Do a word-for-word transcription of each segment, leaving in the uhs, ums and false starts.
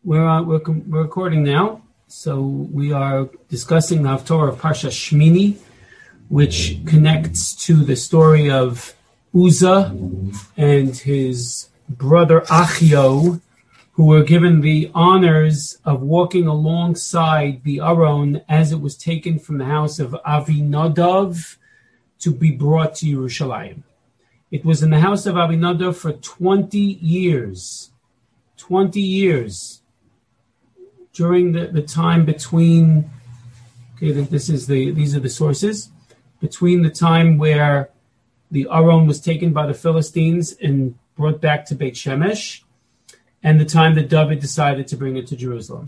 we're, uh, we're we're recording now, so we are discussing the Haftorah of Parsha Shmini, which connects to the story of Uzzah and his brother Achio, who were given the honors of walking alongside the Aron as it was taken from the house of Avinadav to be brought to Yerushalayim. It was in the house of Avinadav for twenty years. twenty years. During the, the time between, okay, this is the these are the sources, between the time where the Aron was taken by the Philistines and brought back to Beit Shemesh, and the time that David decided to bring it to Jerusalem.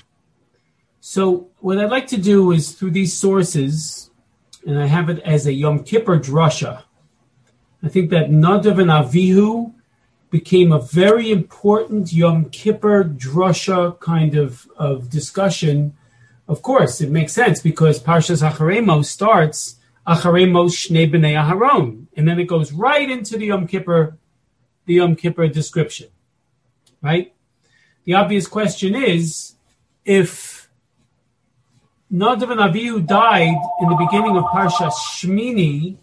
So what I'd like to do is, through these sources, and I have it as a Yom Kippur drasha, I think that Nadav and Avihu became a very important Yom Kippur drasha kind of, of discussion. Of course, it makes sense because Parshas Acharei Mos starts Acharei Mos Shnei Bnei Aharon, and then it goes right into the Yom Kippur, the Yom Kippur description, right? The obvious question is, if Nadav and Avihu died in the beginning of Parshas Shmini,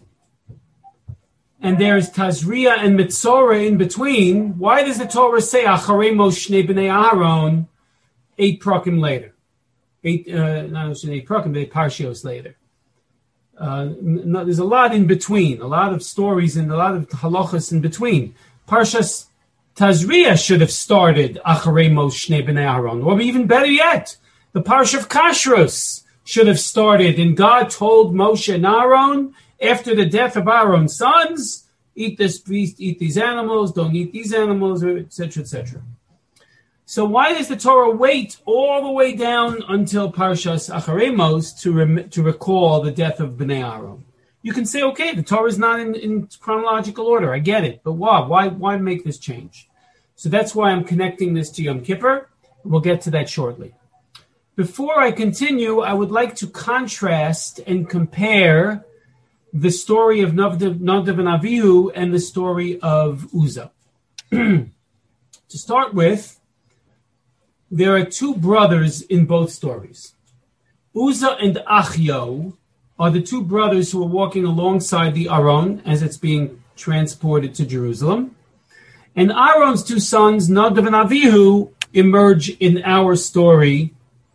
and there's Tazria and Mitzorah in between, why does the Torah say Acharei Mos Shnei Bnei Aharon eight prakim later? Eight, uh, not eight prakim, but eight parshios later. Uh, no, there's a lot in between, a lot of stories and a lot of halachas in between. Parshas Tazria should have started Acharei Mos Shnei Bnei Aharon, or even better yet, the Parsha of Kashrus should have started, and God told Moshe and Aaron, after the death of Aaron's sons, eat this beast, eat these animals, don't eat these animals, et cetera, et cetera. So why does the Torah wait all the way down until Parshas Acharei Mos to rem- to recall the death of Bnei Aaron? You can say, okay, the Torah is not in, in chronological order. I get it. But why? Why why make this change? So that's why I'm connecting this to Yom Kippur. We'll get to that shortly. Before I continue, I would like to contrast and compare the story of Nadav, Nadav and Avihu and the story of Uzzah. To start with, there are two brothers in both stories. Uzzah and Achio are the two brothers who are walking alongside the Aron as it's being transported to Jerusalem. And Aaron's two sons, Nadav and Avihu, emerge in our story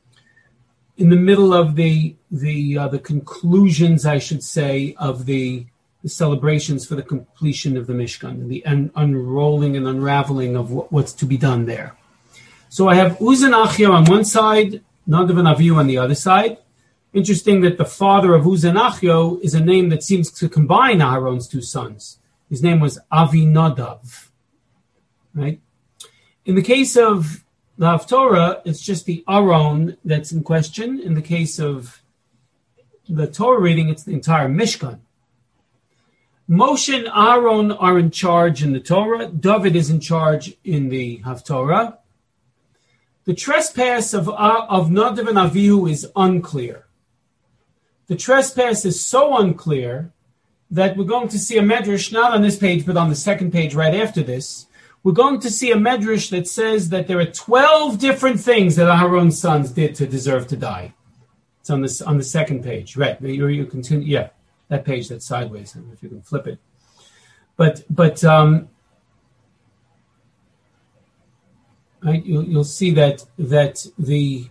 in the middle of the the uh, the conclusions, I should say, of the, the celebrations for the completion of the Mishkan, the un- unrolling and unraveling of what, what's to be done there. So I have Uzzah and Achio on one side, Nadav and Avihu on the other side. Interesting that the father of Uzzah and Achio is a name that seems to combine Aaron's two sons. His name was Avinadav, right? In the case of the Haftorah, it's just the Aron that's in question. In the case of the Torah reading, it's the entire Mishkan. Moshe and Aaron are in charge in the Torah. David is in charge in the Haftorah. The trespass of, of Nadav and Avihu is unclear. The trespass is so unclear that we're going to see a medrash, not on this page, but on the second page right after this. We're going to see a medrash that says that there are twelve different things that Aaron's sons did to deserve to die. It's on this on the second page, right? You, you continue, yeah, that page that's sideways. I don't know if you can flip it, but but um, right, you'll you'll see that that the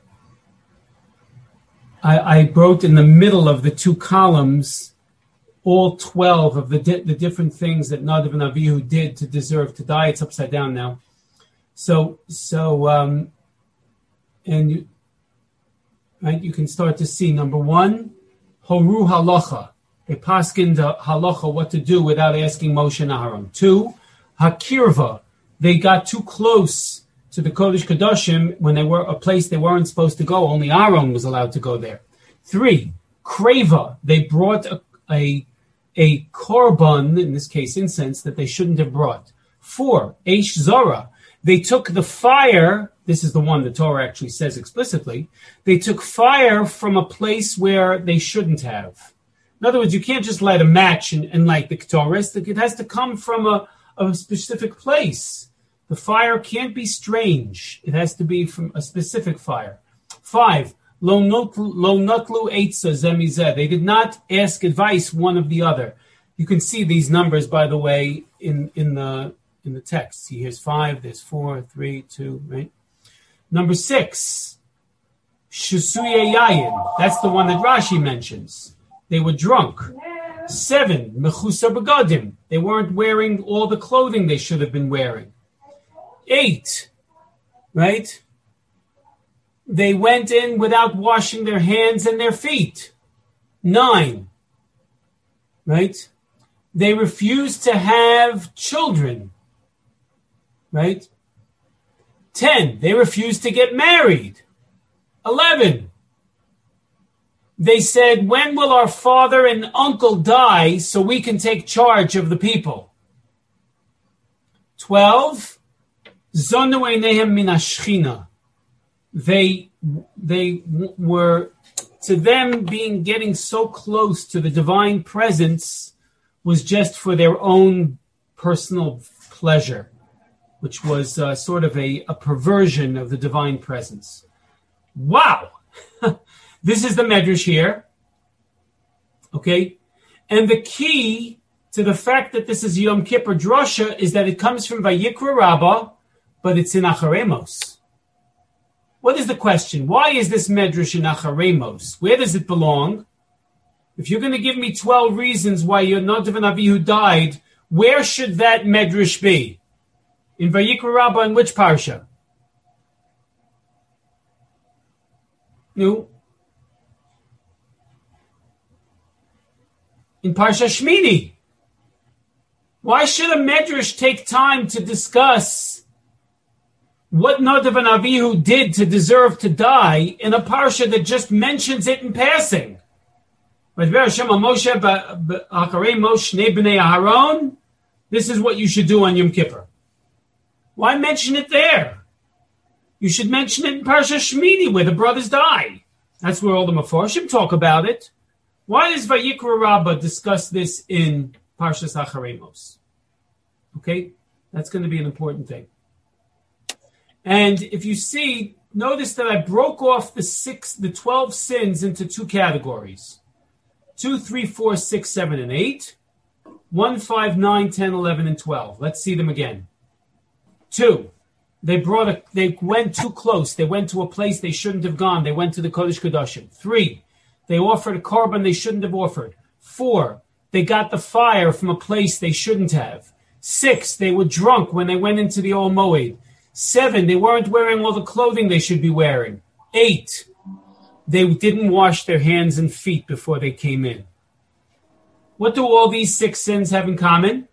I, I wrote in the middle of the two columns all twelve of the di- the different things that Nadav and Avihu did to deserve to die. It's upside down now. So, so, um, and you, right, you can start to see, number one, Horu Halacha. They paskined Halacha, what to do without asking Moshe and Aaron. Two, Hakirva. They got too close to the Kodesh Kodashim when they were a place they weren't supposed to go. Only Aaron was allowed to go there. Three, Kreva. They brought a, a a korban, in this case incense, that they shouldn't have brought. Four, Eish Zara. They took the fire, this is the one the Torah actually says explicitly, they took fire from a place where they shouldn't have. In other words, you can't just light a match and, and light the Torah. It has to come from a, a specific place. The fire can't be strange. It has to be from a specific fire. Five, lo notlu eitza zemizeh. They did not ask advice one of the other. You can see these numbers, by the way, in, in the in the text. See, here's five, there's four, three, two, right? Number six, shusuye yayin. That's the one that Rashi mentions. They were drunk. Seven, mechusa begadim. They weren't wearing all the clothing they should have been wearing. Eight, right? They went in without washing their hands and their feet. Nine, right? They refused to have children, right? Ten, they refused to get married. Eleven, they said, when will our father and uncle die so we can take charge of the people? Twelve, zonu einehem min hashchina. They, they were, to them, being getting so close to the divine presence was just for their own personal pleasure, which was uh, sort of a, a perversion of the divine presence. Wow! This is the Medrash here. Okay? And the key to the fact that this is Yom Kippur Drosha is that it comes from Vayikra Rabbah, but it's in Acharemos. What is the question? Why is this Medrash in Acharemos? Where does it belong? If you're going to give me twelve reasons why you're not of an Avihu died, where should that Medrash be? In Vayikra Rabbah, in which parsha? No. In Parsha Shmini. Why should a Medrash take time to discuss what Nadav and Avihu did to deserve to die in a parsha that just mentions it in passing? This is what you should do on Yom Kippur. Why mention it there? You should mention it in Parsha Shmini where the brothers die. That's where all the Mefarshim talk about it. Why does Vayikra Rabbah discuss this in Parshas Acharemos? Okay, that's going to be an important thing. And if you see, notice that I broke off the six, the twelve sins into two categories: two, three, four, six, seven, and eight. One, five, nine, ten, eleven, and twelve. Let's see them again. Two, they brought a, they went too close. They went to a place they shouldn't have gone. They went to the Kodesh Kodashim. Three, they offered a korban they shouldn't have offered. Four, they got the fire from a place they shouldn't have. Six, they were drunk when they went into the Ol Moed. Seven, they weren't wearing all the clothing they should be wearing. Eight, they didn't wash their hands and feet before they came in. What do all these six sins have in common?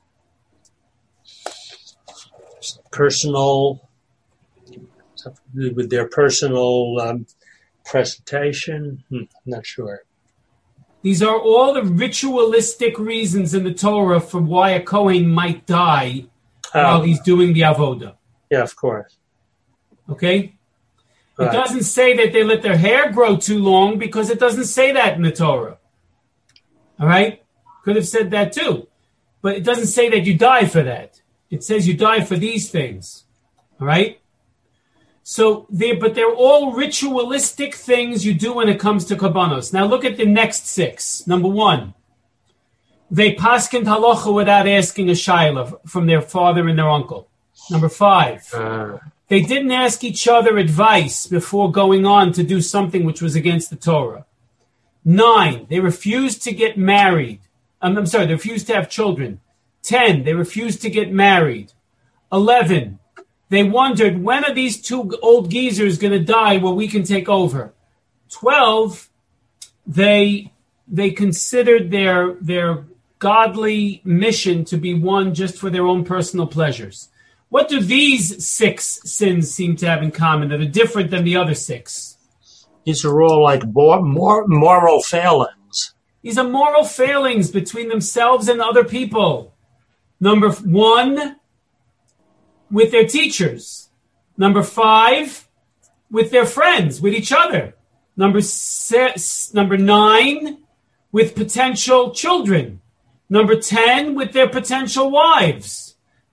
Personal, with their personal um, presentation. Hmm, I'm not sure. These are all the ritualistic reasons in the Torah for why a Kohen might die oh. while he's doing the avodah. Yeah, of course. Okay? Right. It doesn't say that they let their hair grow too long because it doesn't say that in the Torah. All right? Could have said that too. But it doesn't say that you die for that. It says you die for these things. All right? So, they, but they're all ritualistic things you do when it comes to Kabbanos. Now look at the next six. Number one, they paskind halacha without asking a shayla from their father and their uncle. Number five, uh. they didn't ask each other advice before going on to do something which was against the Torah. Nine, they refused to get married. Um, I'm sorry, they refused to have children. Ten, they refused to get married. Eleven, they wondered, when are these two old geezers going to die where we can take over? Twelve, they they considered their their godly mission to be one just for their own personal pleasures. What do these six sins seem to have in common that are different than the other six? These are all like more, more moral failings. These are moral failings between themselves and other people. Number one, with their teachers. Number five, with their friends, with each other. Number six, number nine, with potential children. Number ten, with their potential wives.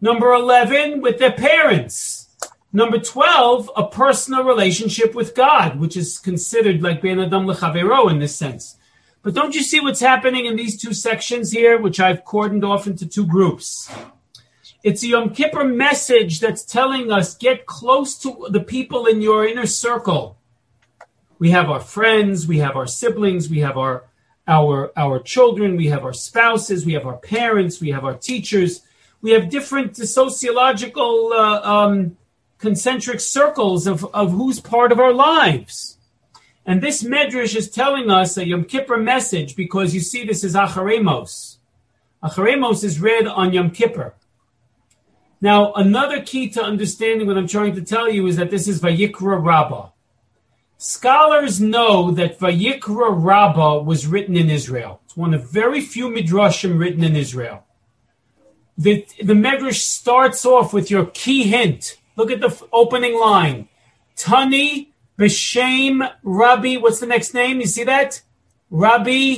Number eleven, with their parents. Number twelve, a personal relationship with God, which is considered like Ben Adam Lechavero in this sense. But don't you see what's happening in these two sections here, which I've cordoned off into two groups? It's a Yom Kippur message that's telling us, get close to the people in your inner circle. We have our friends, we have our siblings, we have our our our children, we have our spouses, we have our parents, we have our teachers. We have different sociological uh, um, concentric circles of, of who's part of our lives. And this Medrash is telling us a Yom Kippur message because you see this is Acharemos. Acharemos is read on Yom Kippur. Now, another key to understanding what I'm trying to tell you is that this is Vayikra Rabbah. Scholars know that Vayikra Rabbah was written in Israel. It's one of very few midrashim written in Israel. The, the Medrash starts off with your key hint. Look at the f- opening line. Tani B'Shem Rabbi, what's the next name? You see that? Rabbi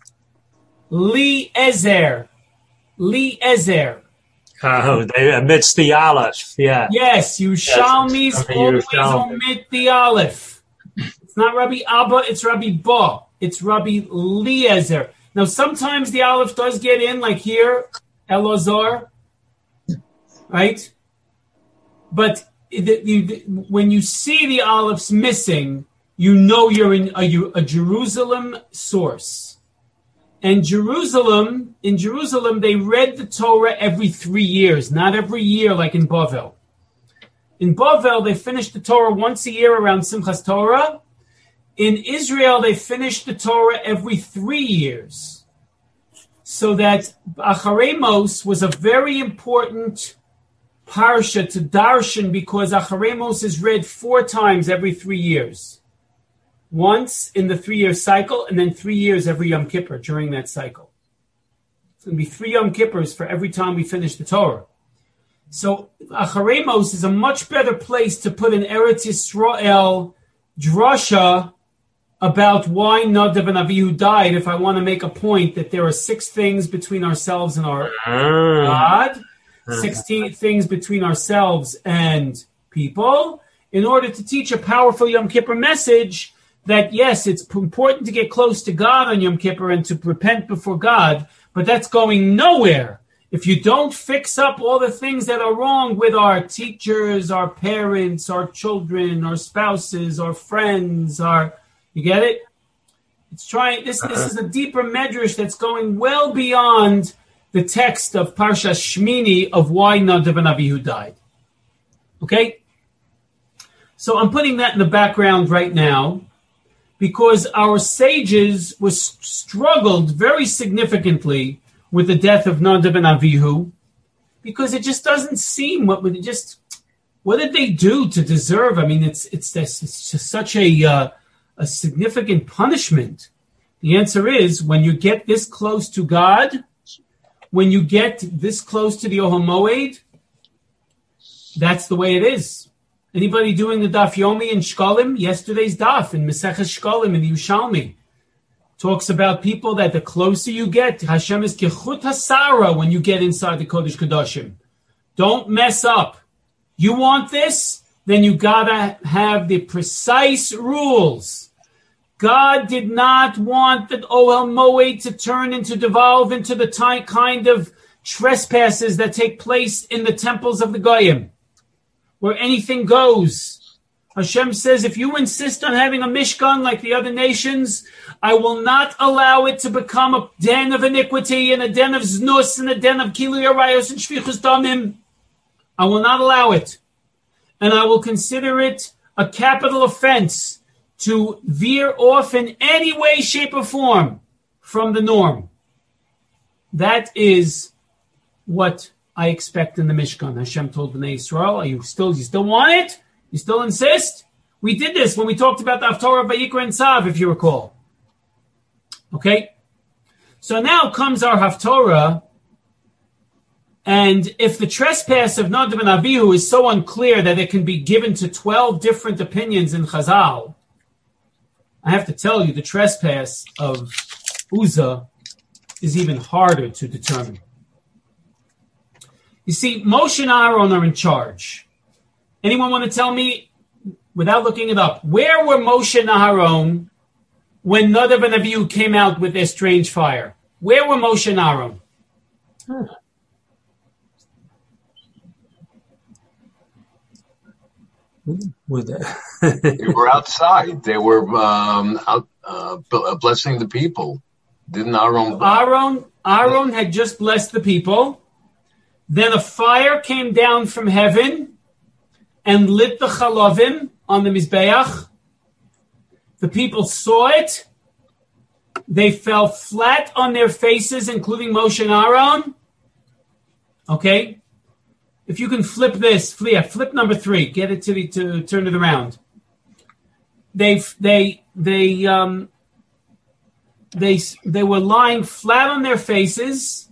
Eliezer. Eliezer. Oh, they amidst the Aleph, yeah. Yes, Yerushalmis yes, always Yerushalmi. omit the Aleph. It's not Rabbi Abba, it's Rabbi Ba. It's Rabbi Eliezer. Now, sometimes the Aleph does get in, like here, Elazar, right? But the, you, the, when you see the Alephs missing, you know you're in a, a Jerusalem source. And Jerusalem, in Jerusalem, they read the Torah every three years, not every year like in Bavel. In Bavel, they finished the Torah once a year around Simchas Torah. In Israel, they finished the Torah every three years. So that Acharemos was a very important parsha to darshan because Acharemos is read four times every three years. Once in the three-year cycle, and then three years every Yom Kippur during that cycle. It's going to be three Yom Kippurs for every time we finish the Torah. So Acharemos is a much better place to put an Eretz Yisrael drasha about why Nadav and Avihu died if I want to make a point that there are six things between ourselves and our mm. God, sixteen things between ourselves and people, in order to teach a powerful Yom Kippur message that, yes, it's important to get close to God on Yom Kippur and to repent before God, but that's going nowhere if you don't fix up all the things that are wrong with our teachers, our parents, our children, our spouses, our friends, our... You get it? It's trying. This this is a deeper medrash that's going well beyond the text of Parsha Shmini of why Nadav and Avihu died. Okay? So I'm putting that in the background right now because our sages was struggled very significantly with the death of Nadav and Avihu because it just doesn't seem what would it just what did they do to deserve? I mean, it's it's this it's just such a uh, a significant punishment. The answer is when you get this close to God, when you get this close to the Ohel Moed, that's the way it is. Anybody doing the Daf Yomi in Shkolim? Yesterday's Daf in Maseches Shkolim in the Yerushalmi talks about people that the closer you get, Hashem is kechut hasara when you get inside the Kodesh Kodashim. Don't mess up. You want this? Then you gotta have the precise rules. God did not want the Ohel Moed to turn into, devolve into the ty- kind of trespasses that take place in the temples of the Goyim, where anything goes. Hashem says, if you insist on having a Mishkan like the other nations, I will not allow it to become a den of iniquity and a den of znus and a den of kilu yarayos and shvichus damim. I will not allow it. And I will consider it a capital offense to veer off in any way, shape, or form from the norm. That is what I expect in the Mishkan. Hashem told Bnei Yisrael, are you still, you still want it? You still insist? We did this when we talked about the Haftorah of Vayikra and Tzav, if you recall. Okay? So now comes our Haftorah, and if the trespass of Nadav and Avihu is so unclear that it can be given to twelve different opinions in Chazal, I have to tell you, the trespass of Uzzah is even harder to determine. You see, Moshe and Aaron are in charge. Anyone want to tell me, without looking it up, where were Moshe and Aaron when Nadav and Avihu came out with their strange fire? Where were Moshe and Aaron? Huh. With They were outside. They were um, out uh, blessing the people. Didn't Aaron? Aaron, Aaron had just blessed the people. Then a fire came down from heaven and lit the chalavim on the Mizbeach. The people saw it. They fell flat on their faces, including Moshe and Aaron. Okay? If you can flip this, flip, flip number three, get it to the, to turn it around. They, they, they, um, they, they were lying flat on their faces,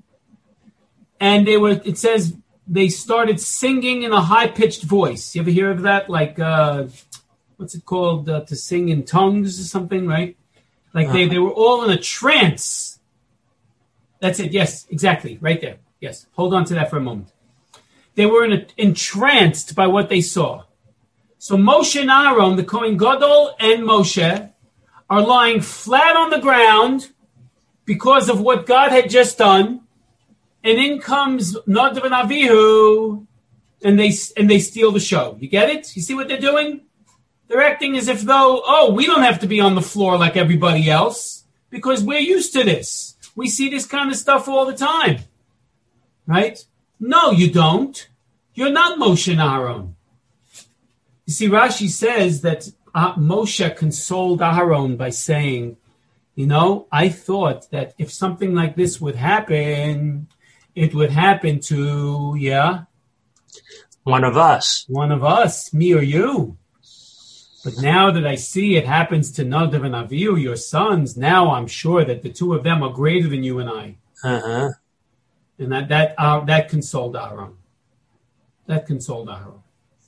and they were, it says, they started singing in a high-pitched voice. You ever hear of that? Like, uh, what's it called? Uh, to sing in tongues or something, right? Like they, they were all in a trance. That's it. Yes, exactly. Right there. Yes. Hold on to that for a moment. They were in a, entranced by what they saw. So Moshe and Aaron, the Kohen Gadol and Moshe, are lying flat on the ground because of what God had just done. And in comes Nadav and Avihu, and they and they steal the show. You get it? You see what they're doing? They're acting as if though, oh, we don't have to be on the floor like everybody else because we're used to this. We see this kind of stuff all the time. Right? No, you don't. You're not Moshe and Aaron. You see, Rashi says that uh, Moshe consoled Aaron by saying, you know, I thought that if something like this would happen, it would happen to, yeah? One of us. One of us, me or you. But now that I see it happens to Nadav and Avihu, your sons, now I'm sure that the two of them are greater than you and I. Uh-huh. And that that uh, that consoled Aaron. That consoled Aaron.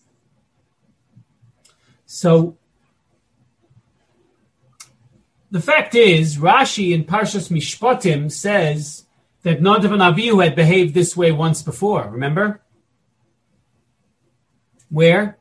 So the fact is, Rashi in Parshas Mishpatim says that Nadav and Avihu had behaved this way once before. Remember? Where?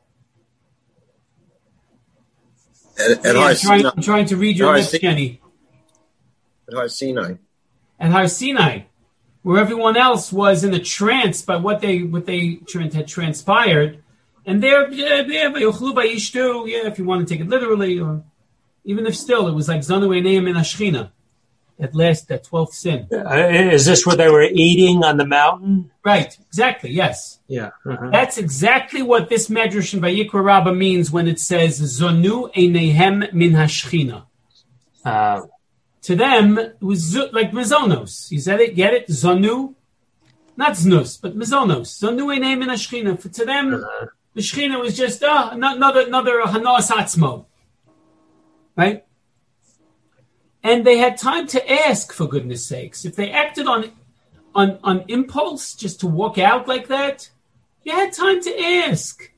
At, at yeah, Har I'm, trying, Sinai. I'm trying to read your Har lips, Sin- Kenny. At Har Sinai. At Har Sinai, where everyone else was in a trance by what they what they had transpired, and there, yeah, yeah, yeah, if you want to take it literally, or even if still, it was like Zanu Einayim in Ashchina, at last, that twelfth sin. Uh, is this where they were eating on the mountain? Right, exactly, yes. Yeah. Uh-huh. That's exactly what this Medrash in Vayikra Rabbah means when it says Zonu Einayim min Hashchina. Uh, To them, it was like Mizonos. You said it? Get it? Zonu? Not Znus, but Mizonos. Zonu Einayim min Hashchina. To them, uh-huh. the Shechina was just uh, another another Hanas Atzmo. Right? And they had time to ask, for goodness sakes. If they acted on on on impulse, just to walk out like that, you had time to ask.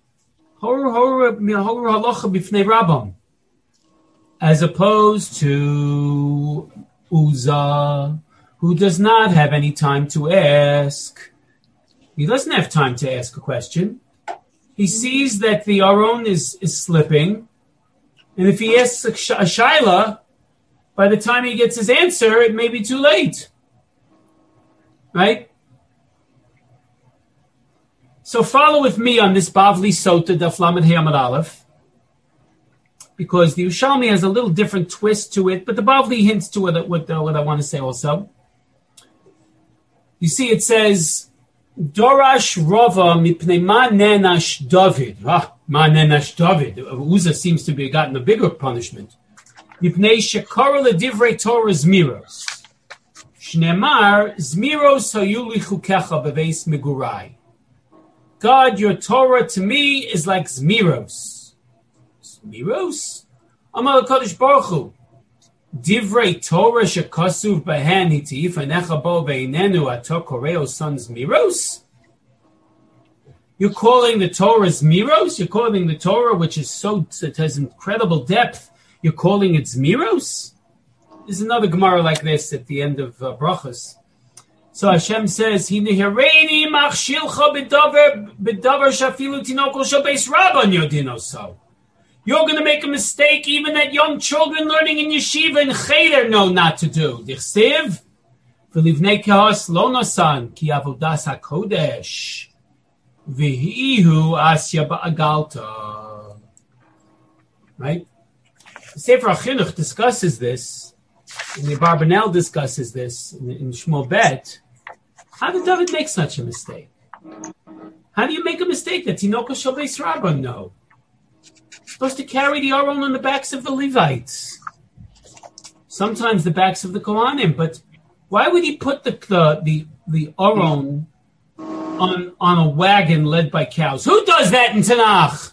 As opposed to Uzzah, who does not have any time to ask. He doesn't have time to ask a question. He sees that the Aron is, is slipping, and if he asks a, sh- a shaila, by the time he gets his answer, it may be too late. Right? So follow with me on this Bavli Sota Daf Lamed Hey Amud Aleph, because the Yerushalmi has a little different twist to it, but the Bavli hints to it, what, uh, what I want to say also. You see, it says, Dorash Rava mipnei ma nenash David. Ah, ma nenash David. Uzzah seems to be gotten a bigger punishment. Mipnei shekara ledivrei Torah zmiros. Shneimar zmiros hayu li chukecha beveis megurai. God, your Torah to me is like zmiros. Zmiros? Amar HaKadosh Baruch Hu. Divrei Torah shekasuv behen hitiif anecha bo veinenu ato koreo son zmiros? You're calling the Torah zmiros? You're calling the Torah, which is so, it has incredible depth, you're calling it zmiros? There's another Gemara like this at the end of uh, Brachos. So Hashem says, "Hinehireini machshilcha b'davar b'davar shafilu tinoko shabeis rabban yodino." So you're going to make a mistake even that young children learning in yeshiva and cheder know not to do. Dichsiv v'livnei kahos lo nosan ki avodas hakodesh v'hihu asya ba'agalta. Right? The Sefer HaChinuch discusses this, and the Barbanel discusses this in, in Shmuel Bet. How did David make such a mistake? How do you make a mistake that Tinoko Shel Beis Rabban know? Supposed to carry the Aron on the backs of the Levites. Sometimes the backs of the Kohanim, but why would he put the the the, the Aron on on a wagon led by cows? Who does that in Tanakh?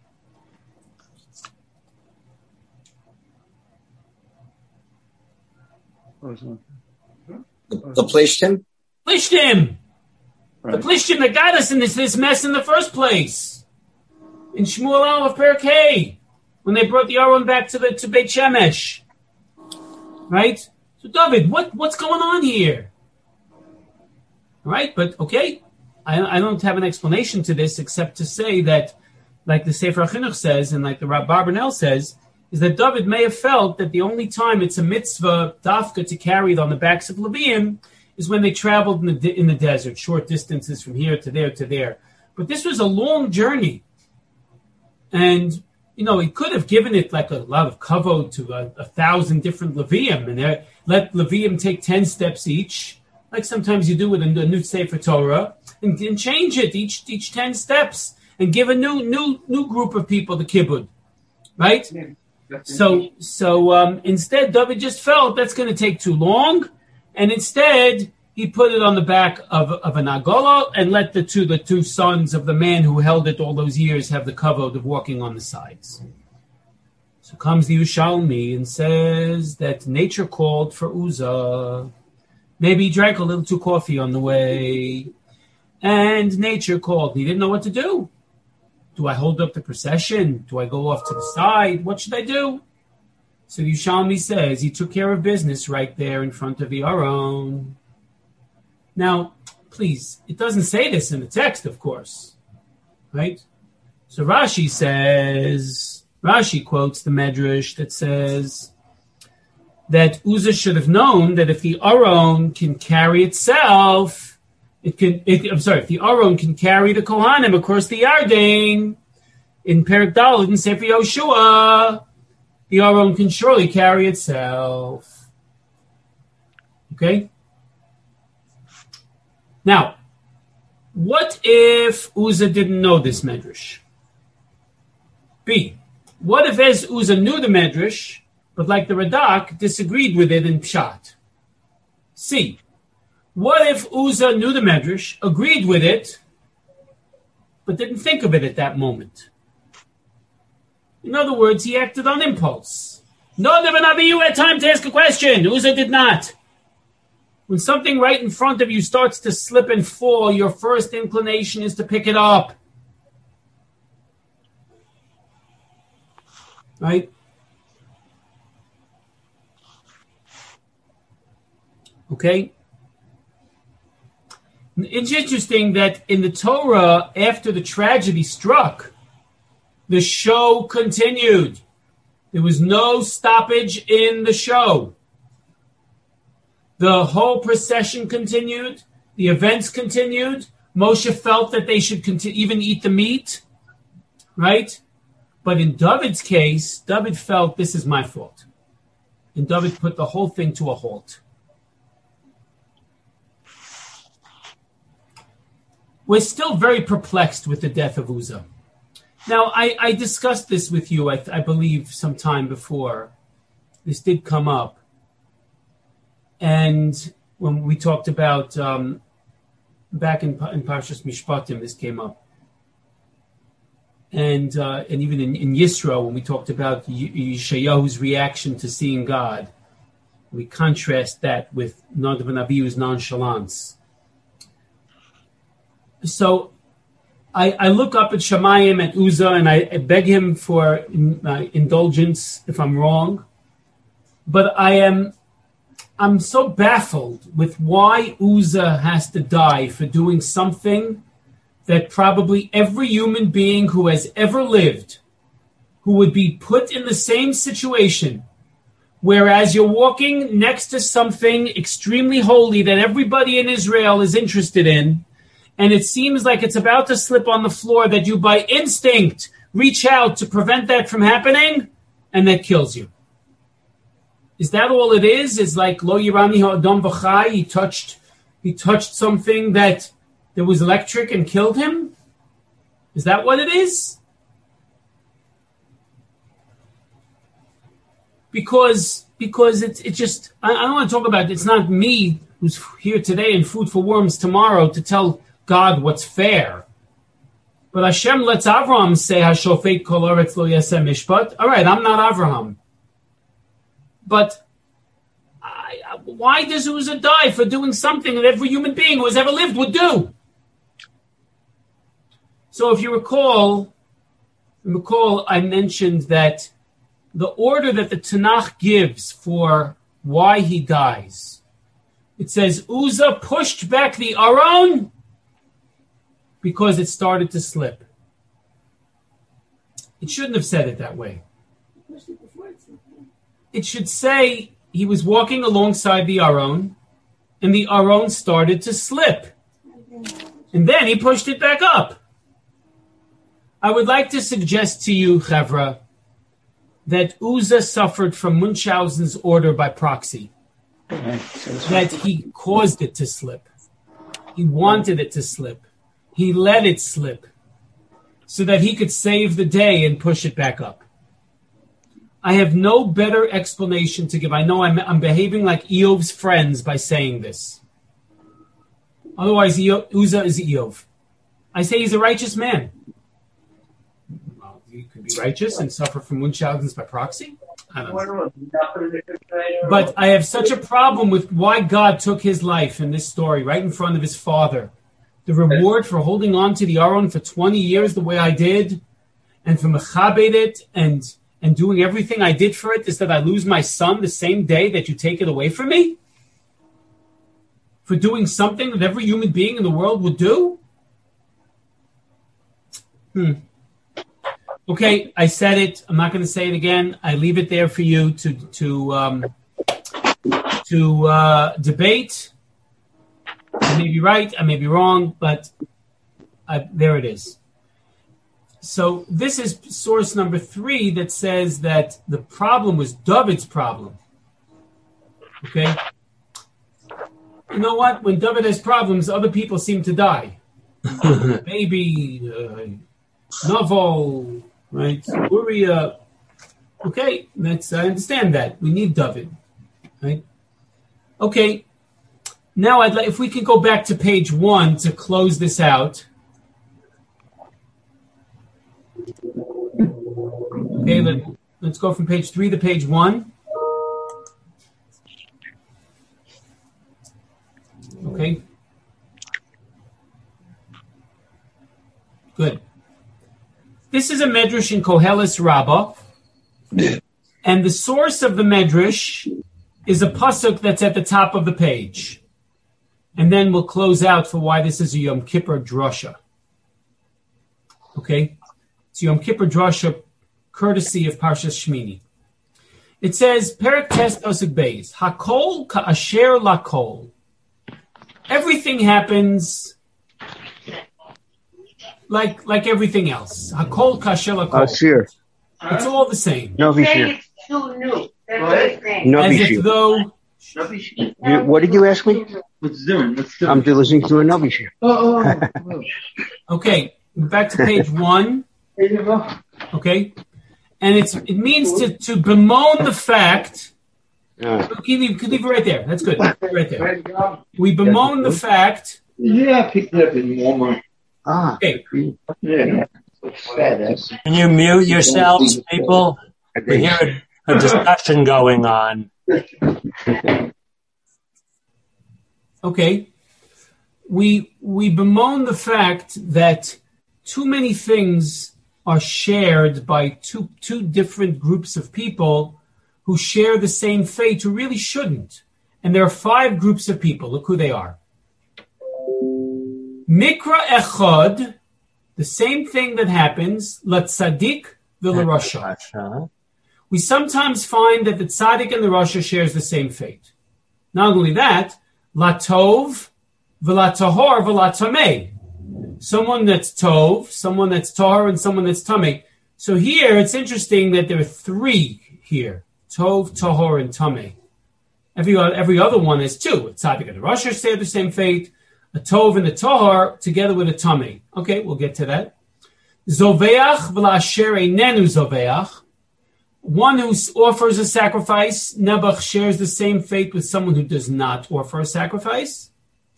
The, the Plishtim? Plishtim! Right. The Plishtim that got us in this, this mess in the first place. In Shmuel Aleph Perek Hey, when they brought the Aron back to the to Beit Shemesh. Right? So David, what, what's going on here? Right? But okay, I, I don't have an explanation to this except to say that, like the Sefer HaChinuch says, and like the Rab Barbanel says, is that David may have felt that the only time it's a mitzvah dafka to carry it on the backs of Leviim is when they traveled in the in the desert, short distances from here to there to there. But this was a long journey. And, you know, he could have given it like a lot of kavod to a, a thousand different Leviim and let Leviim take ten steps each, like sometimes you do with a, a new Sefer Torah, and, and change it each each ten steps and give a new new new group of people the kibbud, right? Yeah. So, so um, instead, David just felt that's going to take too long, and instead he put it on the back of, of an agola and let the two the two sons of the man who held it all those years have the kavod of walking on the sides. So comes the Yerushalmi and says that nature called for Uzzah. Maybe he drank a little too coffee on the way, and nature called. He didn't know what to do. Do I hold up the procession? Do I go off to the side? What should I do? So Yerushalmi says he took care of business right there in front of the Aron. Now, please, it doesn't say this in the text, of course, right? So Rashi says, Rashi quotes the Medrash that says that Uzzah should have known that if the Aron can carry itself, It can. It, I'm sorry. If the Aron can carry the Kohanim across the Yarden in Perek Daled in Sefer Yoshua, the Aron can surely carry itself. Okay. Now, what if Uzzah didn't know this Medrash? B. What if as Uzzah knew the Medrash, but like the Radak, disagreed with it in Pshat? C. What if Uzzah knew the Medrash, agreed with it, but didn't think of it at that moment? In other words, he acted on impulse. No, Nevi, you had time to ask a question. Uzzah did not. When something right in front of you starts to slip and fall, your first inclination is to pick it up. Right? Okay? It's interesting that in the Torah, after the tragedy struck, the show continued. There was no stoppage in the show. The whole procession continued. The events continued. Moshe felt that they should continue, even eat the meat, right? But in David's case, David felt this is my fault. And David put the whole thing to a halt. We're still very perplexed with the death of Uzzah. Now, I, I discussed this with you, I, I believe, some time before. This did come up. And when we talked about, um, back in, in Parshas Mishpatim, this came up. And uh, and even in, in Yisro, when we talked about Yeshayahu's reaction to seeing God, we contrast that with Nadav and Abihu's nonchalance. So I, I look up at Shamayim, at Uzzah, and I, I beg him for uh, indulgence if I'm wrong. But I am I'm so baffled with why Uzzah has to die for doing something that probably every human being who has ever lived, who would be put in the same situation, whereas you're walking next to something extremely holy that everybody in Israel is interested in, and it seems like it's about to slip on the floor, that you by instinct reach out to prevent that from happening, and that kills you. Is that all it is? Is like Lo Yirani Ha'adam V'chai, he touched he touched something that that was electric and killed him? Is that what it is? Because because it's it just I, I don't want to talk about it. It's not me who's here today and food for worms tomorrow to tell God what's fair. But Hashem lets Avraham say Hashofet kol haaretz lo yaseh mishpat. All right, I'm not Avraham. But I, why does Uzzah die for doing something that every human being who has ever lived would do? So if you recall, recall I mentioned that the order that the Tanakh gives for why he dies, it says Uzzah pushed back the Aron because it started to slip. It shouldn't have said it that way. It should say he was walking alongside the Aron, and the Aron started to slip. And then he pushed it back up. I would like to suggest to you, Chevra, that Uzzah suffered from Munchausen's order by proxy. That he caused it to slip. He wanted it to slip. He let it slip so that he could save the day and push it back up. I have no better explanation to give. I know I'm, I'm behaving like Eov's friends by saying this. Otherwise, Eov, Uzzah is Eov. I say he's a righteous man. Well, he could be righteous and suffer from Munchausen's by proxy. I don't know. But I have such a problem with why God took his life in this story right in front of his father. The reward for holding on to the Aron for twenty years the way I did, and for mechabed it and and doing everything I did for it, is that I lose my son the same day that you take it away from me? For doing something that every human being in the world would do? Hmm. Okay, I said it. I'm not going to say it again. I leave it there for you to to um, to uh, debate. I may be right, I may be wrong, but I, there it is. So this is source number three that says that the problem was David's problem. Okay? You know what? When David has problems, other people seem to die. Maybe uh, Naval, right? Uriah. Okay, that's, I understand that. We need David, right? Okay. Now, I'd like if we can go back to page one to close this out. Okay, let, let's go from page three to page one. Okay. Good. This is a Medrash in Koheles Rabbah, and the source of the Medrash is a pasuk that's at the top of the page. And then we'll close out for why this is a Yom Kippur drasha. Okay? It's Yom Kippur drasha, courtesy of Parshas Shmini. It says, Perek Tes Pasuk Beis, Hakol ka'asher lakol. Everything happens like like everything else. Hakol ka'asher lakol. Uh, sure. It's all the same. No bishir. No As bishir. if though... You, what did you ask me? What's doing? What's doing? I'm just listening to a no bishir. Oh, oh, oh. Okay, back to page one. Okay, and it's it means to, to bemoan the fact. Uh, Can you leave, can leave it right there? That's good. Right there. We bemoan the fact. Yeah, I picked it up in Walmart. ah. Okay, Yeah. Badass. Can you mute yourselves, people? We hear a, a discussion going on. okay. We we bemoan the fact that too many things are shared by two two different groups of people who share the same fate who really shouldn't. And there are five groups of people. Look who they are. Mikra echad, the same thing that happens, la tzaddik v'la rasha. We sometimes find that the tzaddik and the rasha shares the same fate. Not only that, la tov v'la tahor v'la tamei. Someone that's tov, someone that's tahor, and someone that's tamei. So here, it's interesting that there are three here. Tov, tahor, and tamei. Every, every other one is two. A tzaddik and the rasha share the same fate. A tov and a tahor together with a tamei. Okay, we'll get to that. Zoveach v'lasher einenu zoveach. One who offers a sacrifice, Nebuch shares the same fate with someone who does not offer a sacrifice.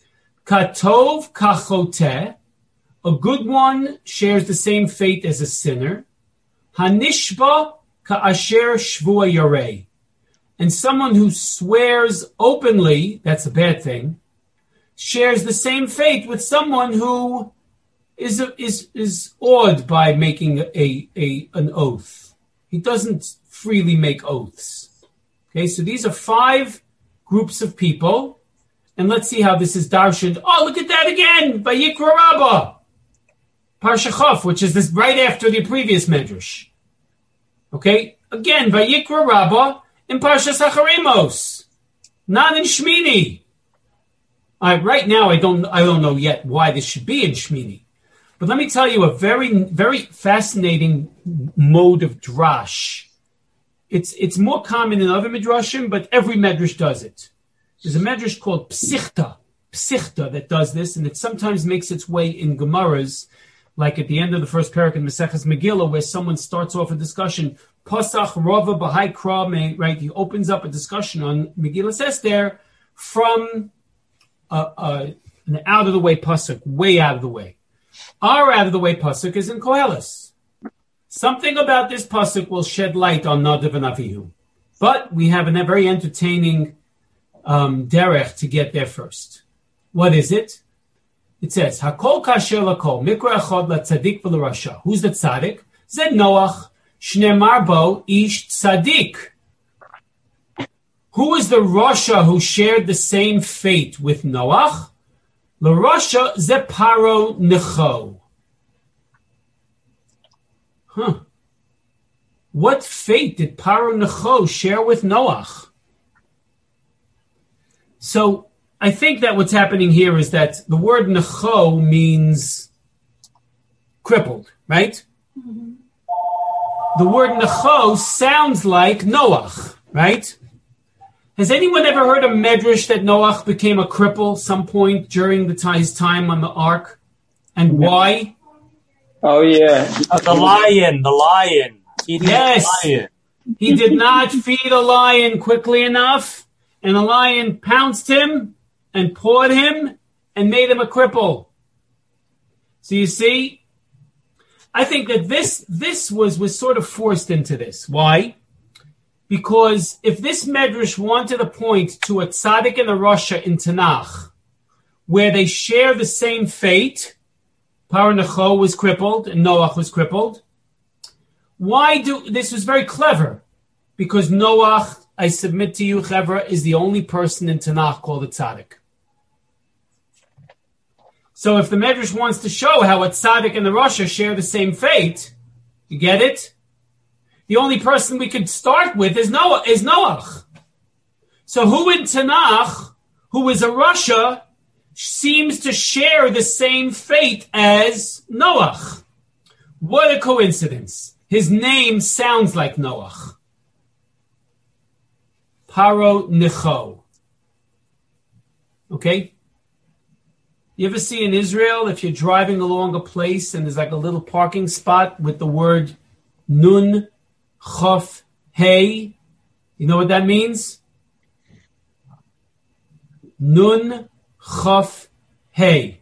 Katov kachoteh. A good one shares the same fate as a sinner. Hanishba ka'asher shvua yorei. And someone who swears openly, that's a bad thing, shares the same fate with someone who is is is awed by making a, a an oath. He doesn't freely make oaths. Okay, so these are five groups of people, and let's see how this is darshaned. Oh, look at that again! Vayikra Rabbah, Parsha Chof, which is this right after the previous medrash. Okay, again, Vayikra Rabbah in Parsha Sacharimos, not in Shmini. Uh, right now, I don't, I don't know yet why this should be in Shmini. But let me tell you a very, very fascinating mode of drash. It's, it's more common in other midrashim, but every medrash does it. There's a medrash called Psichta, Psichta that does this, and it sometimes makes its way in Gemaras, like at the end of the first parak in Maseches Megillah, where someone starts off a discussion, Pasach Rava Bahai Kra, right? He opens up a discussion on Megillah Esther from uh, uh, an out-of-the-way pasuk, way out of the way. Our out-of-the-way pasuk is in Koheles. Something about this pasuk will shed light on Nadav and Avihu. But we have a very entertaining um, derech to get there first. What is it? It says, Hakol kasher lakol, mikra echad la tzadik v'la rasha. Who's the tzadik? Zed Noach, shnemar bo ish tzadik. Who is the rasha who shared the same fate with Noach? La rasha ze paro necho. Huh. What fate did Paro Necho share with Noach? So I think that what's happening here is that the word Necho means crippled, right? Mm-hmm. The word Necho sounds like Noach, right? Has anyone ever heard a medrash that Noach became a cripple some point during the, his time on the ark? And why? Oh, yeah. Uh, the lion, the lion. He yes. Lion. He did not feed a lion quickly enough, and the lion pounced him and pawed him and made him a cripple. So you see, I think that this this was, was sort of forced into this. Why? Because if this medrash wanted to point to a tzaddik and a rasha in Tanakh, where they share the same fate, Paro Necho was crippled and Noach was crippled. Why do this was very clever, because Noach, I submit to you, Chevra, is the only person in Tanakh called a tzaddik. So if the Medrash wants to show how a tzaddik and the rasha share the same fate, you get it? The only person we could start with is Noah, is Noach. So who in Tanakh, who is a rasha, seems to share the same fate as Noach? What a coincidence. His name sounds like Noach. Paro Necho. Okay? You ever see in Israel, if you're driving along a place and there's like a little parking spot with the word Nun, Chof, Hey? You know what that means? Nun, Chof, Hey.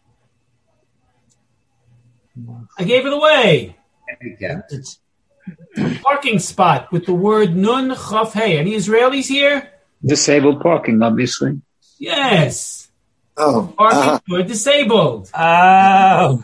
I gave it away. It's a parking spot with the word Nun, Chof, Hey. Any Israelis here? Disabled parking, obviously. Yes. Oh. Parking Uh-huh. for disabled. Oh.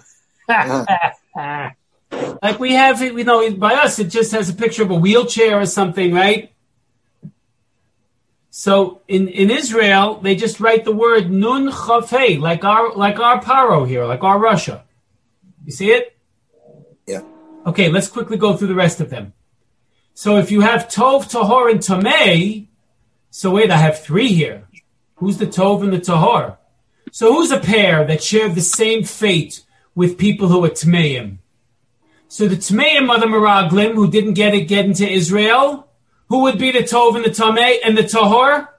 Like we have, you know, by us, it just has a picture of a wheelchair or something, right? So in, in Israel, they just write the word nun chav hey, like our like our Paro here, like our Russia. You see it? Yeah. Okay, let's quickly go through the rest of them. So if you have Tov, Tahor, and Tamei, so wait, I have three here. Who's the Tov and the Tahor? So who's a pair that share the same fate with people who are Tmeim? So the Tmeim are the Meraglim who didn't get it, get into Israel. Who would be the Tov and the Tamei and the Tahor?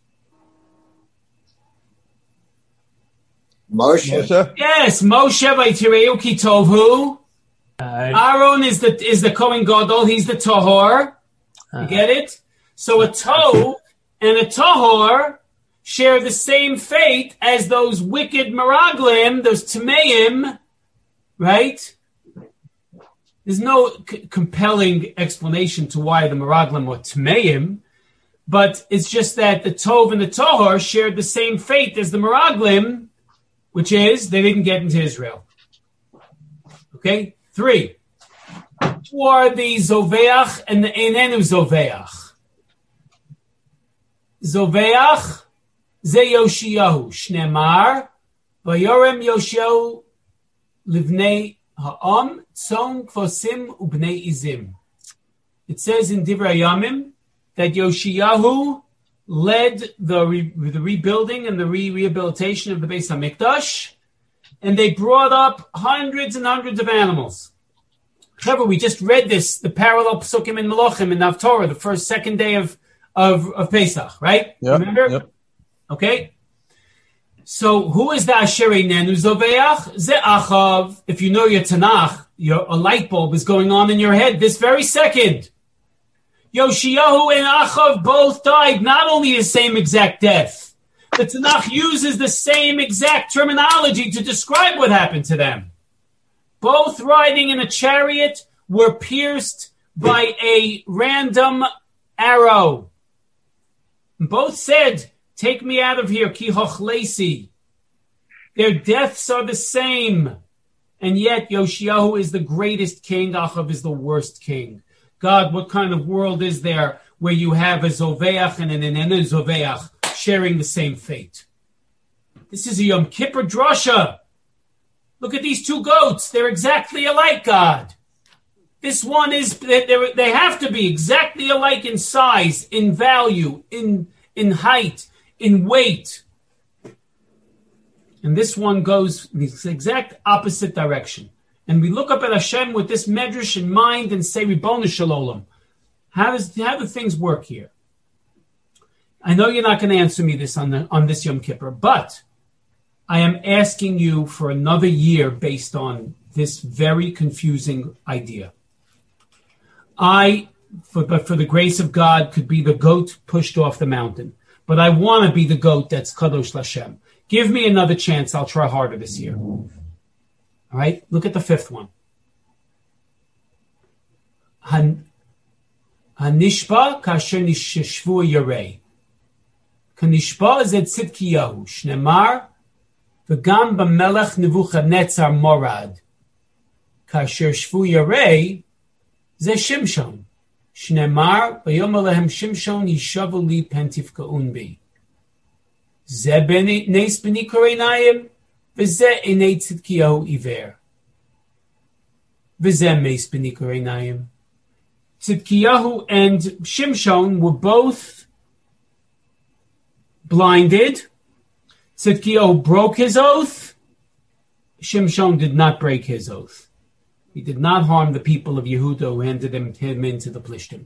Moshe. Moshe. Yes, Moshe v'Yitireu ki Tovhu. Aaron is the is the Kohen Gadol. He's the Tahor. You get it? So a Tov and a Tahor share the same fate as those wicked Meraglim, those Tmeim, right? There's no c- compelling explanation to why the Meraglim were Tmeim, but it's just that the Tov and the Tahor shared the same fate as the Meraglim, which is they didn't get into Israel. Okay? Three. Who are the Zoveach and the Einenu Zoveach? Zoveach ze Yoshiyahu. Shnemar Vayorem Yoshiyahu livnei ha'am tzon kvosim ubnei izim. It says in Divrei Yamim that Yoshiyahu led the, re- the rebuilding and the re- rehabilitation of the Beis HaMikdash, and they brought up hundreds and hundreds of animals. However, we just read this, the parallel psukim in Melachim in Haftorah, the first, second day of, of, of Pesach, right? Yep, Remember? Yep. Okay? So, who is the Asher Einenu Zoveach? Ze Achav. If you know your Tanakh, your, a light bulb is going on in your head this very second. Yoshiyahu and Achav both died not only the same exact death. The Tanakh uses the same exact terminology to describe what happened to them. Both riding in a chariot were pierced by a random arrow. Both said, "Take me out of here, ki hochlesi." Their deaths are the same. And yet Yoshiyahu is the greatest king, Achav is the worst king. God, what kind of world is there where you have a Zoveach and an Einenu Zoveach sharing the same fate? This is a Yom Kippur drasha. Look at these two goats. They're exactly alike, God. This one is, they they have to be exactly alike in size, in value, in, in height, in weight. And this one goes in the exact opposite direction. And we look up at Hashem with this medrash in mind and say, Ribono Shel Olam, how does how do things work here? I know you're not going to answer me this on the, on this Yom Kippur, but I am asking you for another year based on this very confusing idea. I, for, but for the grace of God, could be the goat pushed off the mountain. But I want to be the goat that's Kadosh Lashem. Give me another chance. I'll try harder this year. All right? Look at the fifth one. Han, Hanishba kasher nishshvu yarei. Kanishba zed Tzidkiyahu. Shnemar v'gam b'melech Nebuchadnezzar morad. Kasher shvu yarei ze Shimshon. Shnemar v'yom alehem Shimshon yishavu li pentifka'un bi. Ze nes b'ni koreinayim. V'zeh enei Tzidkiyahu iver. V'zeh meis b'ni koreinayim. Tzidkiyahu and Shimshon were both blinded. Tzidkiyahu broke his oath. Shimshon did not break his oath. He did not harm the people of Yehuda who handed him, him into the Plishtim.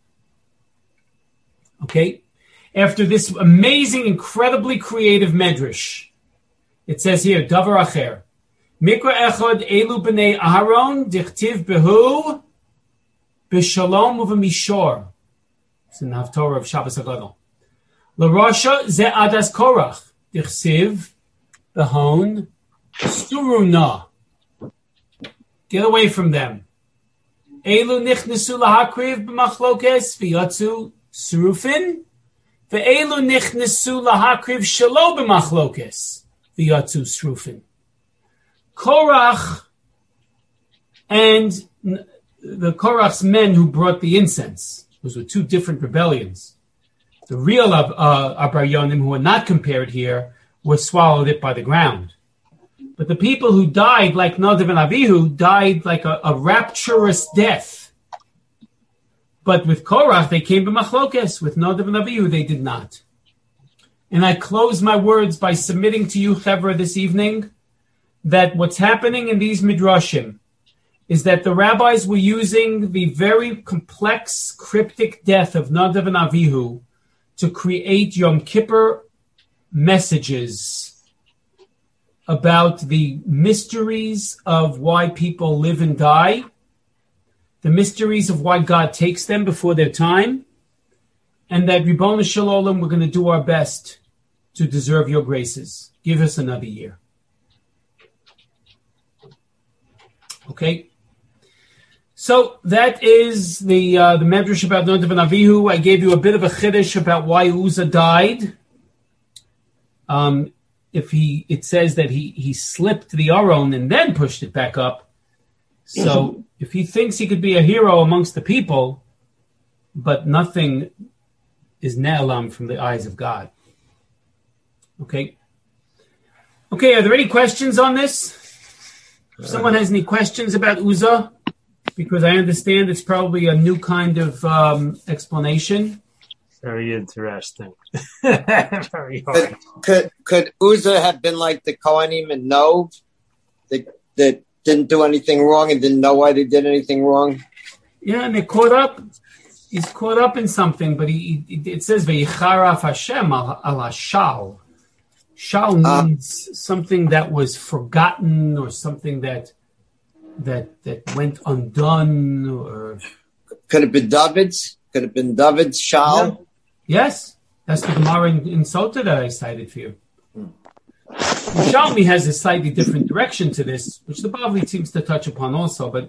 Okay? After this amazing, incredibly creative medrash, it says here, Davar Acher, Mikra Echad Elu B'nei Aharon Dichtiv Behu B'Shalom U'V'Mishor. It's in the Haftorah of Shabbos HaGadol. L'Rosha Ze Adas Korach Dichsiv Behon Suruna. Get away from them. Elu Nichnesu Lahakriv B'Machlokes V'Yatzu Surufin V'Elu Nichnesu Lahakriv Shalo B'Machlokes the Yatzu Srufin. Korach and the Korach's men who brought the incense, those were two different rebellions. The real uh, Abrayonim, who are not compared here, were swallowed it by the ground. But the people who died, like Nadav and Avihu, died like a, a rapturous death. But with Korach, they came to Machlokes. With Nadav and Avihu, they did not. And I close my words by submitting to you, Chevra, this evening, that what's happening in these midrashim is that the rabbis were using the very complex, cryptic death of Nadav and Avihu to create Yom Kippur messages about the mysteries of why people live and die, the mysteries of why God takes them before their time, and that Ribono Shel Olam, we're going to do our best to deserve your graces. Give us another year. Okay? So that is the uh, the medrash about Nadav and Avihu. I gave you a bit of a chiddush about why Uzzah died. Um, if he, it says that he he slipped the Aron and then pushed it back up. So if he thinks he could be a hero amongst the people, but nothing is ne'elam from the eyes of God. Okay. Okay. Are there any questions on this? If someone has any questions about Uzzah, because I understand it's probably a new kind of um, explanation. Very interesting. Very hard. Could, could could Uzzah have been like the Kohanim and Nov that that didn't do anything wrong and didn't know why they did anything wrong? Yeah, and they're caught up. He's caught up in something, but he, he it says V'yicharaf Hashem al hashal. Shal means uh, something that was forgotten or something that that that went undone. Or could have been David's. Could have been David's Shal. Yeah. Yes, that's the Gemara in, in Sota that I cited for you. Shalmi has a slightly different direction to this, which the Bavli seems to touch upon also. But,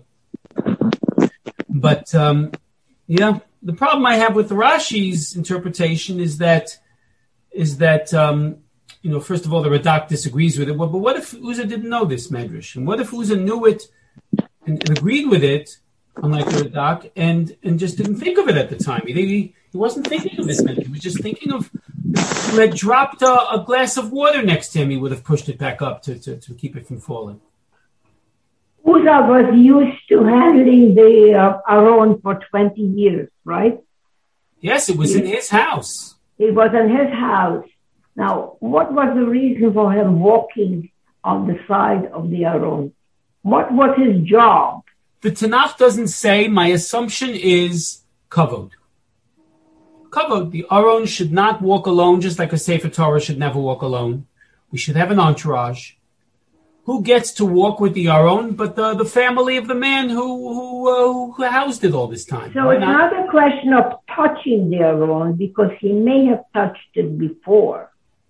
but um, yeah, the problem I have with the Rashi's interpretation is that, is that um, you know, first of all, the Radak disagrees with it. Well, but what if Uzzah didn't know this medrash, and what if Uzzah knew it and, and agreed with it, unlike the Radak, and and just didn't think of it at the time? He he, he wasn't thinking of this medrash. He was just thinking of. If you had dropped a, a glass of water next to him, he would have pushed it back up to, to, to keep it from falling. Uzzah was used to handling the uh, Aron for twenty years, right? Yes, it was Yes. in his house. It was in his house. Now, what was the reason for him walking on the side of the Aron? What was his job? The Tanakh doesn't say. My assumption is kavod. Kavod. The Aron should not walk alone, just like a Sefer Torah should never walk alone. We should have an entourage. Who gets to walk with the Aron but the, the family of the man who who, uh, who housed it all this time? So Why it's not? not a question of touching the Aron because he may have touched it before.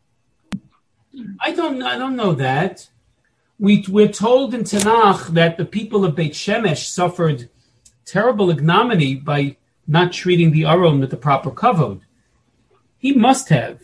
I don't I don't know that. We, we're told in Tanakh that the people of Beit Shemesh suffered terrible ignominy by not treating the Aron with the proper kavod. He must have.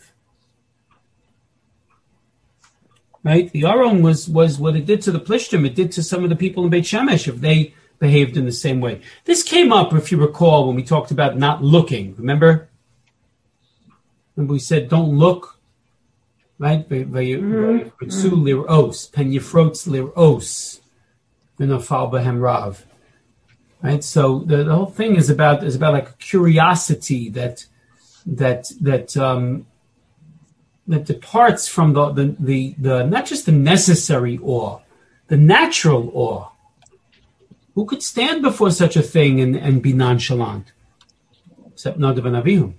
Right? The Aron was, was what it did to the Plishtim. It did to some of the people in Beit Shemesh if they behaved in the same way. This came up, if you recall, when we talked about not looking. Remember? And we said, don't look. Right? V'yirtzu lir'os, pen yifrotz lir'os, v'nafal b'hem rav. Right? So the, the whole thing is about is about like a curiosity that that that um, that departs from the, the the the not just the necessary awe, the natural awe. Who could stand before such a thing and, and be nonchalant? Except Nadav and Avihu.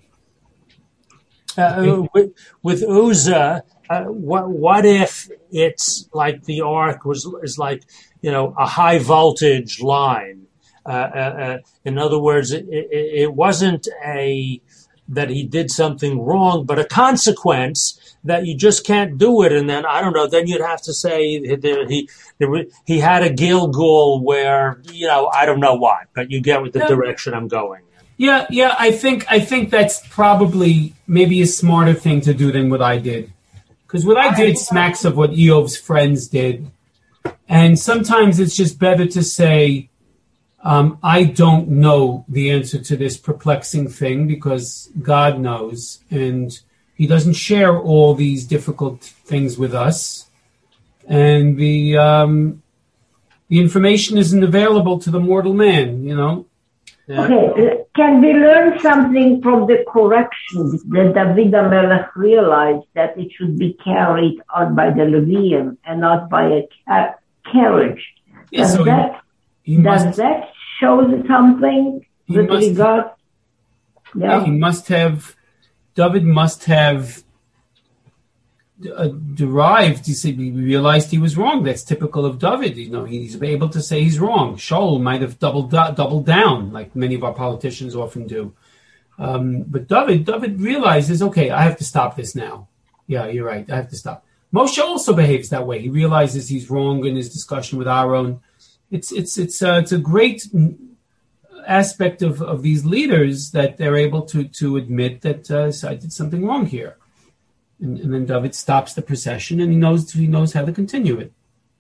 Uh, with, with Uzzah, uh, what what if it's like the ark was is like you know a high voltage line? Uh, uh, uh, in other words, it, it, it wasn't a that he did something wrong, but a consequence that you just can't do it. And then I don't know. Then you'd have to say there, he there, he had a Gilgal where you know I don't know what, but you get with the Yeah. direction I'm going. Yeah, yeah, I think I think that's probably maybe a smarter thing to do than what I did. Because what I did smacks of what Eov's friends did. And sometimes it's just better to say, Um, I don't know the answer to this perplexing thing because God knows, and He doesn't share all these difficult things with us, and the um, the information isn't available to the mortal man. You know. Yeah. Okay, can we learn something from the corrections that David HaMelech realized that it should be carried on by the Levium and not by a ca- carriage? Yeah, Does so that he, he does must, that show something he with must- regard? yeah, he must have. David must have uh, derived. He said he realized he was wrong. That's typical of David. You know, he's able to say he's wrong. Shaul might have doubled doubled down, like many of our politicians often do. Um, but David, David realizes, okay, I have to stop this now. Yeah, you're right. I have to stop. Moshe also behaves that way. He realizes he's wrong in his discussion with Aaron. It's it's it's uh, it's a great aspect of, of these leaders that they're able to to admit that uh, so I did something wrong here. And, and then David stops the procession, and he knows he knows how to continue it.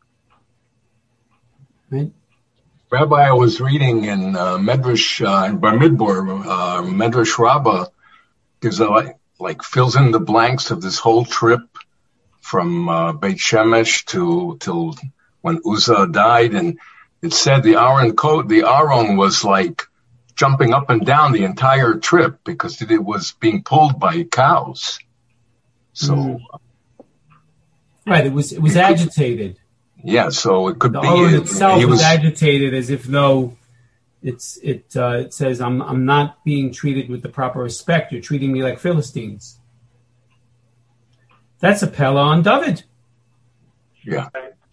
Right, Rabbi, I was reading in uh, Medrash uh, in Bamidbar, uh, Medrash Rabbah gives a, like like fills in the blanks of this whole trip from uh, Beit Shemesh to till when Uzzah died, and it said the Aaron coat, the Aaron was like jumping up and down the entire trip because it was being pulled by cows. So, mm. right, it was it was agitated. Yeah, so it could The be Aron it, itself he was, was agitated, as if though it's it uh, it says I'm I'm not being treated with the proper respect. You're treating me like Philistines. That's a Pella on David. yeah.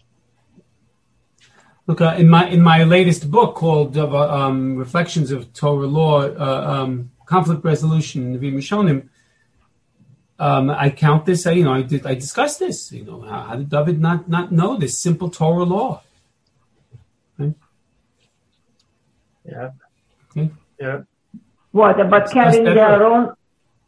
Look, uh, in my in my latest book called uh, um, Reflections of Torah Law, uh, um, Conflict Resolution, Nevi'im Rishonim, um, I count this. I, you know, I did. I discussed this. You know, how, how did David not not know this simple Torah law? Right? Yeah. Okay. Yeah. What about Discuss carrying that their book. own?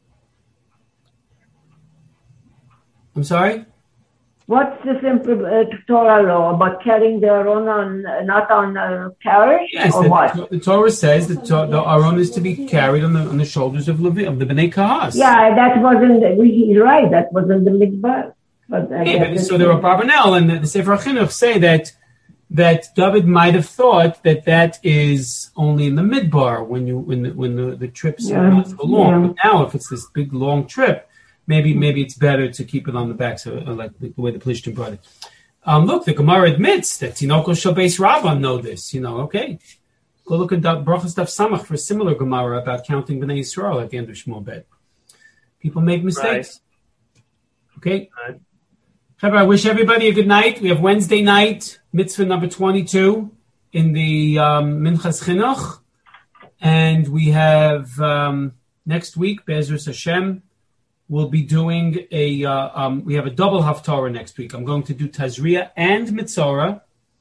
I'm sorry. What's the simple uh, Torah law about carrying the Aron on, uh, not on a carriage, Yes, or the, what? the Torah says that to, the Aron is to be carried on the on the shoulders of Levi, of the Bnei Kahas. Yeah, that wasn't. He's right. That wasn't the mitzvah. But I Yeah, guess but it's- so there were Barbanel and the, the Sefer HaChinuch say that that David might have thought that that is only in the midbar when you when the, when the, the trips are Yeah, not so long. yeah. But now, if it's this big long trip, maybe maybe it's better to keep it on the back, so uh, like the way the Plishtim brought it. Um, look, the Gemara admits that Tinoko shel Beis Rabban know this. You know, okay, go look at Brachas Daf Samach for a similar Gemara about counting Bnei Yisrael at the end of Shmuel Bet. People make mistakes. Okay. Right. Trevor, I wish everybody a good night. We have Wednesday night, mitzvah number twenty-two in the um, Minchas Chinuch. And we have um, next week, Be'ezus Hashem, we'll be doing a, uh, um, we have a double Haftarah next week. I'm going to do Tazria and Mitzorah.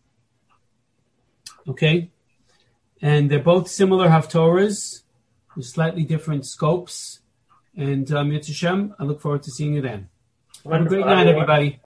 Okay? And they're both similar Haftarahs with slightly different scopes. And um, Yitz Hashem, I look forward to seeing you then. Have a great night, everybody.